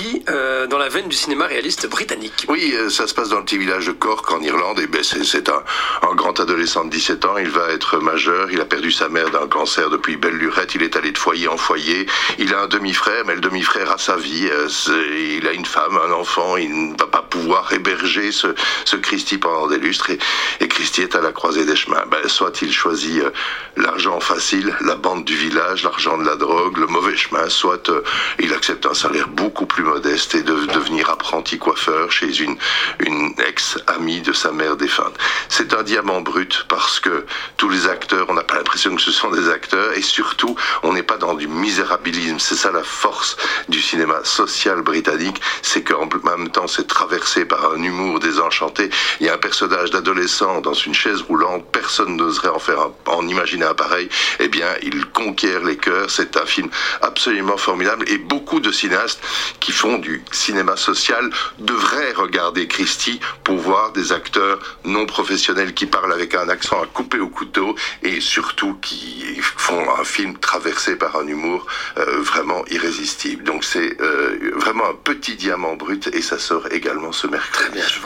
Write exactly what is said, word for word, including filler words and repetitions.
aussi euh, dans la veine du cinéma réaliste britannique. Oui, euh, ça se passe dans le petit village de Cork en Irlande. Et ben c'est, c'est un, un grand adolescent de dix-sept ans. Il va être majeur. Il a perdu sa mère d'un cancer depuis belle lurette. Il est allé de foyer en foyer. Il a un demi-frère, mais le demi-frère a sa vie. Euh, il a une femme, un enfant. Il ne va pas pouvoir héberger ce, ce Christy pendant des lustres. Et, et Christy est à la croisée des chemins. Ben, soit il choisit euh, l'argent facile, la bande du village, l'argent de la drogue, le mauvais chemin, soit euh, il accepte un salaire beaucoup plus modeste et de devenir apprenti coiffeur chez une, une ex-amie de sa mère défunte. C'est un diamant brut parce que tous les acteurs, on n'a pas l'impression que ce sont des acteurs et surtout, on n'est pas dans du misérabilisme. C'est ça la force du cinéma social britannique, c'est qu'en même temps, c'est traversé par un humour désenchanté. Il y a un personnage d'adolescent dans une chaise roulante, personne n'oserait en faire un, en imaginer un pareil. Eh bien, il conquiert les cœurs. C'est un film absolument formidable et beaucoup de cinéastes qui font du cinéma social devraient regarder Christy pour voir des acteurs non professionnels qui parlent avec un accent à couper au couteau et surtout qui font un film traversé par un humour euh, vraiment irrésistible. Donc c'est euh, vraiment un petit diamant brut et ça sort également ce mercredi. Très bien.